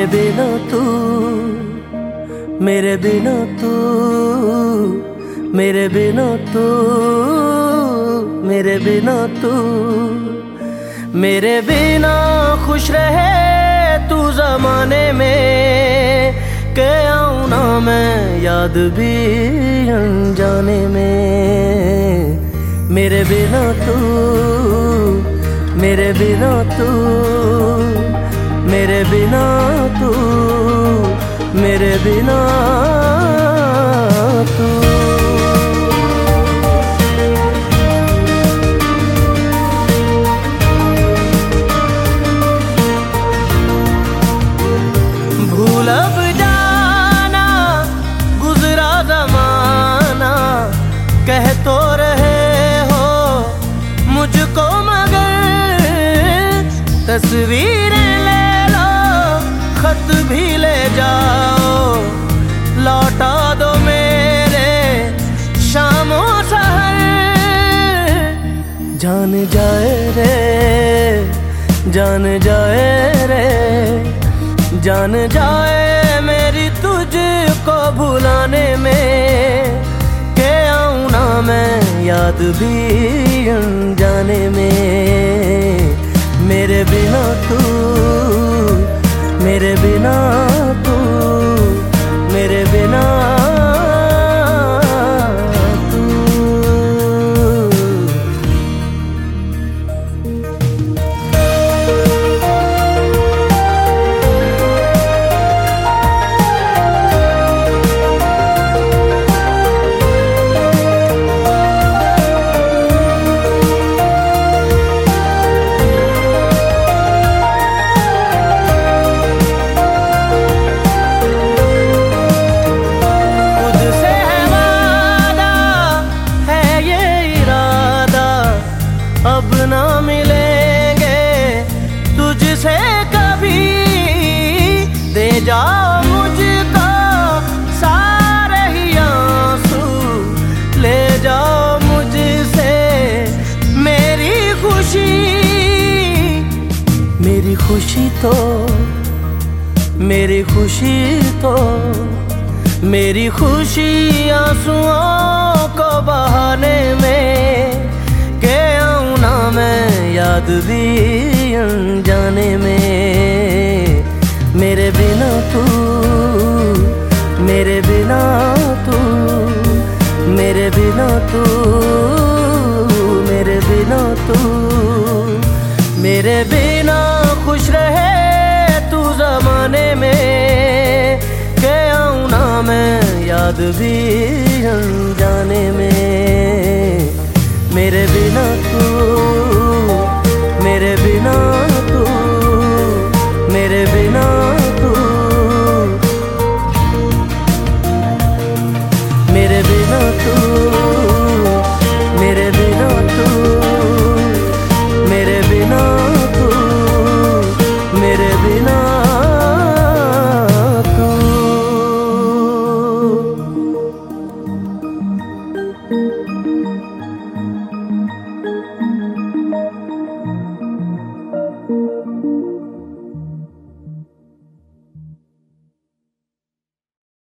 बिना तू, मेरे बिना तू, मेरे बिना तू, मेरे बिना तू, मेरे बिना खुश रहे तू ज़माने में, के आऊँ ना मैं याद भी अनजाने में। मेरे बिना तू, मेरे बिना तू, मेरे बिना तू, मेरे बिना तू। भूल अब जाना गुजरा ज़माना, कह तो रहे हो मुझको मगर तस्वीरें ले लो, खत भी ले जाओ, लौटा दो मेरे शामो सहर। जान जाए रे, जान जाए रे, जान जाए मेरी तुझको भुलाने में, के आऊँ ना मैं याद भी अनजाने में। मेरे बिना तू, मेरे बिना तू, मेरे बिना अब ना मिलेंगे तुझसे कभी, दे जाओ मुझको सारे ही आंसू, ले जाओ मुझसे मेरी खुशी। मेरी खुशी तो, मेरी खुशी तो, मेरी खुशी आंसुओं को बहाने में, के आऊँ ना मैं याद भी अनजाने में। मेरे बिना तू, मेरे बिना तू, मेरे बिना तू, मेरे बिना तू, मेरे बिना खुश रहे तू ज़माने में, के आऊँ ना मैं याद भी अनजाने में।